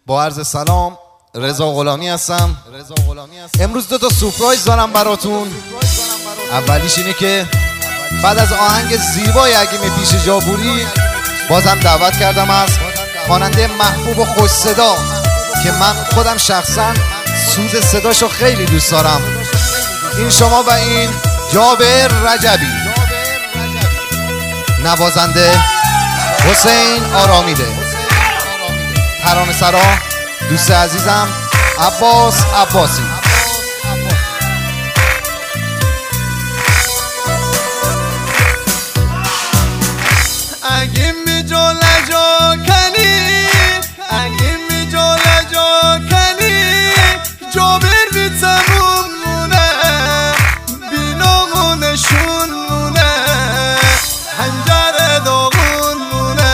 با عرض سلام، رضا غلامی هستم. امروز 2 تا سورپرایز دارم براتون. اولیش اینه که بعد از آهنگ زیبای اگیم پیش جابوری بازم دعوت کردم از خواننده محبوب و خوش صدا که من خودم شخصا سوز صداشو خیلی دوست دارم. این شما و این جابر رجبی. نوازنده حسین آرامیده. ترانه سرا دوست عزیزم عباس عباسی. اگه می جا کنی، اگه می جا کنی، جابر بی تموم مونه، بی نامونشون مونه، هنجر داغون مونه.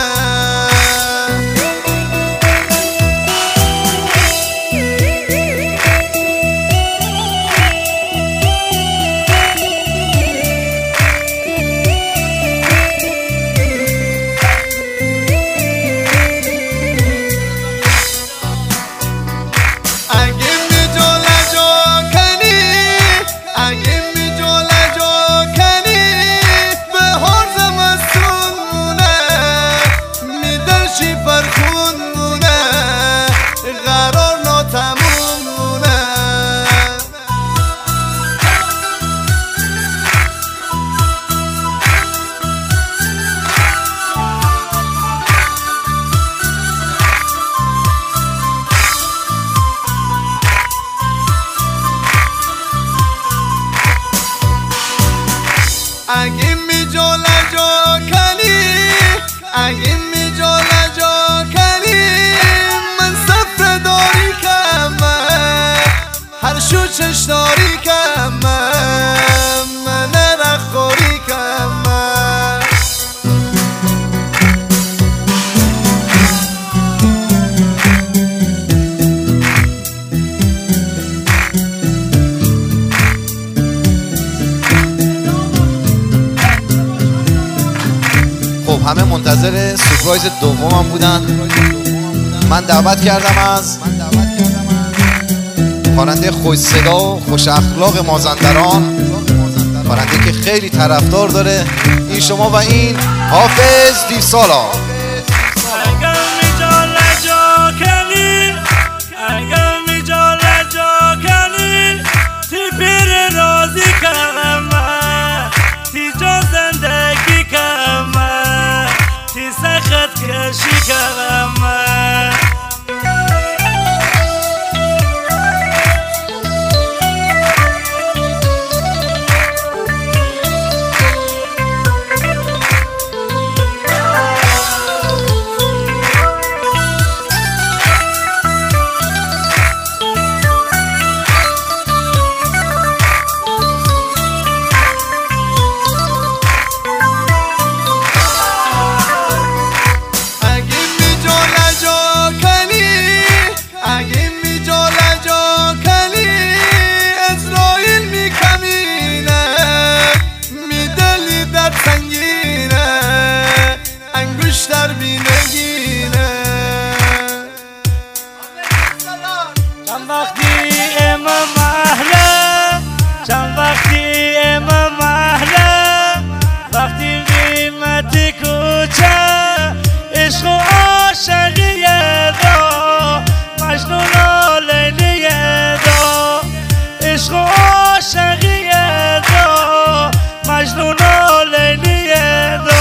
اگه می جا کنی، اگه می جا کنی، من سفر داری کمه، هر شو چش داری کمه، من نخوری کمه. همه منتظر سورپرایز دومم بودن. من دعوت کردم از خواننده خوش صدا و خوش اخلاق مازندران، خواننده که خیلی طرفدار داره. این شما و این حافظ دیوسالا. اگر می جا کنی، اگر می جا کنی، تی پیر رازی کردم، تی جا زندگی کردم، تی سخت کشی کردم. انگشتر بی نگینه. چند وقتی امام محله، چند وقتی امام محله، وقتی قیمتی کوچه، عشق و عاشقیه دا، مجنون و لیلیه دا، عشق و عاشقیه دا، مجنون و لیلیه دا.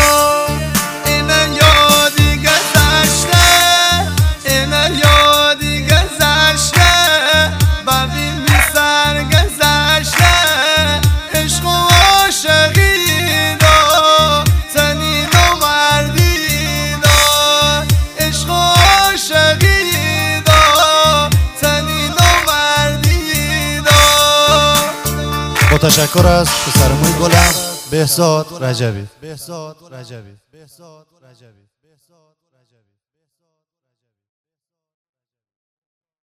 با تشکر از پسرموی گلم بهزاد رجبی.